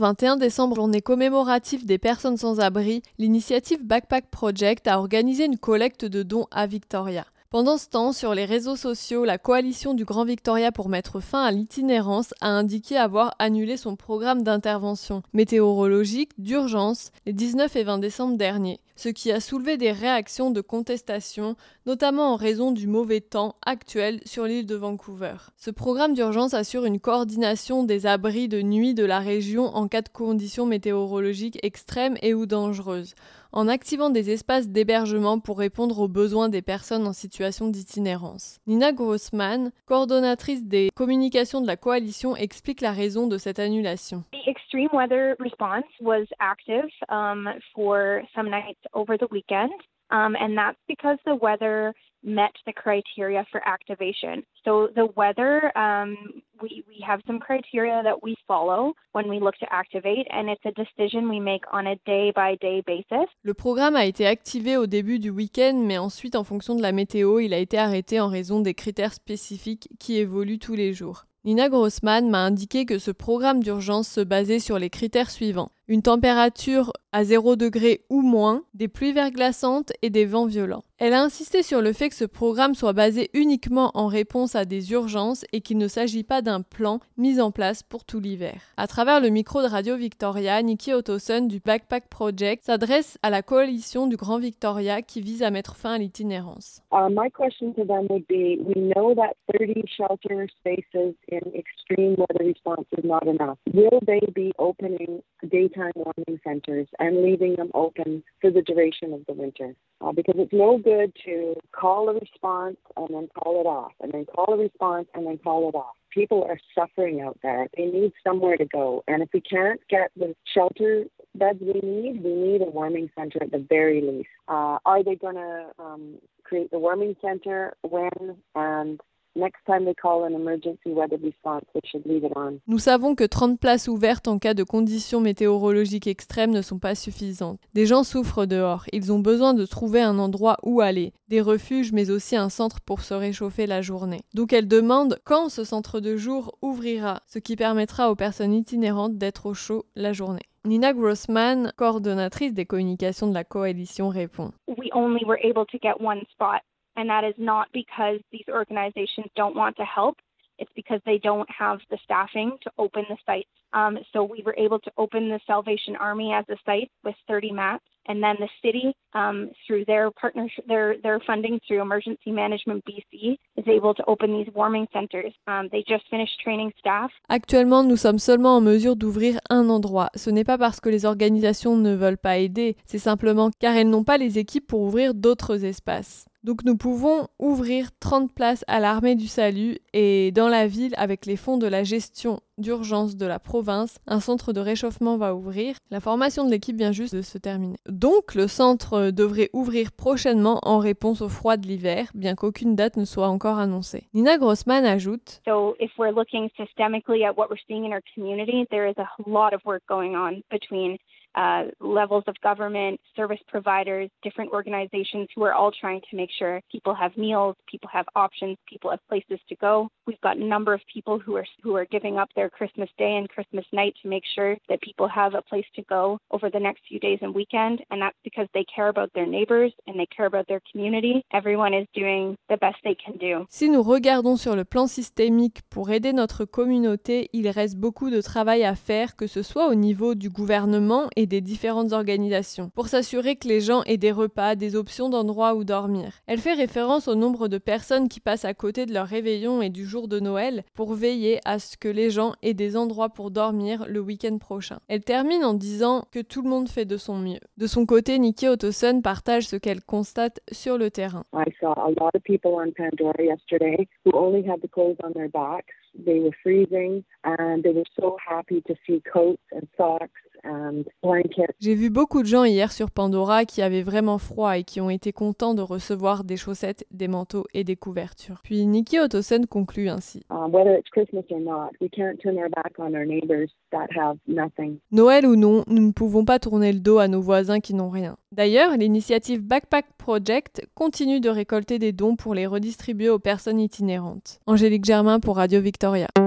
21 décembre, journée commémorative des personnes sans abri, l'initiative Backpack Project a organisé une collecte de dons à Victoria. Pendant ce temps, sur les réseaux sociaux, la coalition du Grand Victoria pour mettre fin à l'itinérance a indiqué avoir annulé son programme d'intervention météorologique d'urgence les 19 et 20 décembre dernier, ce qui a soulevé des réactions de contestation, notamment en raison du mauvais temps actuel sur l'île de Vancouver. Ce programme d'urgence assure une coordination des abris de nuit de la région en cas de conditions météorologiques extrêmes et ou dangereuses, en activant des espaces d'hébergement pour répondre aux besoins des personnes en situation d'itinérance. Nina Grossman, coordonnatrice des communications de la coalition, explique la raison de cette annulation. The extreme weather response was active for some nights over the weekend, and that's because the weather met the criteria for activation. So the weather, we have some criteria that we follow when we look to activate, and it's a decision we make on a day-by-day basis. Le programme a été activé au début du week-end, mais ensuite, en fonction de la météo, il a été arrêté en raison des critères spécifiques qui évoluent tous les jours. Nina Grossman m'a indiqué que ce programme d'urgence se basait sur les critères suivants. Une température à 0 degré ou moins, des pluies verglaçantes et des vents violents. Elle a insisté sur le fait que ce programme soit basé uniquement en réponse à des urgences et qu'il ne s'agit pas d'un plan mis en place pour tout l'hiver. À travers le micro de Radio Victoria, Nikki Ottoson du Backpack Project s'adresse à la coalition du Grand Victoria qui vise à mettre fin à l'itinérance. My question to them would be, we know that 30 shelter spaces in extreme weather response is not enough. Will they be opening daytime warming centers and leaving them open for the duration of the winter? Because it's no good to call a response and then call it off, and then call a response and then call it off. People are suffering out there. They need somewhere to go. And if we can't get the shelter beds we need a warming center at the very least. Are they going to create the warming center when and next time they call an emergency weather response, they should leave it on. Nous savons que 30 places ouvertes en cas de conditions météorologiques extrêmes ne sont pas suffisantes. Des gens souffrent dehors. Ils ont besoin de trouver un endroit où aller, des refuges, mais aussi un centre pour se réchauffer la journée. Donc elle demande quand ce centre de jour ouvrira, ce qui permettra aux personnes itinérantes d'être au chaud la journée. Nina Grossman, coordonnatrice des communications de la coalition, répond. We only were able to get one spot. And that is not because these organizations don't want to help. It's because they don't have the staffing to open the sites. So we were able to open the Salvation Army as a site with 30 mats. And then the city, through their partnership, their funding through Emergency Management BC, is able to open these warming centers. They just finished training staff. Actuellement, nous sommes seulement en mesure d'ouvrir un endroit. Ce n'est pas parce que les organisations ne veulent pas aider, c'est simplement car elles n'ont pas les équipes pour ouvrir d'autres espaces. Donc nous pouvons ouvrir 30 places à l'Armée du Salut et dans la ville, avec les fonds de la gestion d'urgence de la province, un centre de réchauffement va ouvrir. La formation de l'équipe vient juste de se terminer. Donc le centre devrait ouvrir prochainement en réponse au froid de l'hiver, bien qu'aucune date ne soit encore annoncée. Nina Grossman ajoute: So if we're looking systemically at what we're seeing in our community, there is a lot of work going on between levels of government, service providers, different organizations who are all trying to make sure people have meals, people have options, people have places to go. We've got a number of people who are giving up their Christmas Day and Christmas night to make sure that people have a place to go over the next few days and weekend, and that's because they care about their neighbors and they care about their community. Everyone is doing the best they can do. Si nous regardons sur le plan systémique pour aider notre communauté, il reste beaucoup de travail à faire, que ce soit au niveau du gouvernement et des différentes organisations, pour s'assurer que les gens aient des repas, des options d'endroits où dormir. Elle fait référence au nombre de personnes qui passent à côté de leur réveillon et du jour de Noël pour veiller à ce que les gens aient des endroits pour dormir le week-end prochain. Elle termine en disant que tout le monde fait de son mieux. De son côté, Nikki Ottoson partage ce qu'elle constate sur le terrain. I saw a lot of people on Pandora yesterday who only had the clothes on their backs. They were freezing and they were so happy to see coats and socks and blankets. J'ai vu beaucoup de gens hier sur Pandora qui avaient vraiment froid et qui ont été contents de recevoir des chaussettes, des manteaux et des couvertures. Puis Nikki Ottoson conclut ainsi. Whether it's Christmas or not, we can't turn our back on our neighbors that have nothing. Noël ou non, nous ne pouvons pas tourner le dos à nos voisins qui n'ont rien. D'ailleurs, l'initiative Backpack Project continue de récolter des dons pour les redistribuer aux personnes itinérantes. Angélique Germain pour Radio Victoria.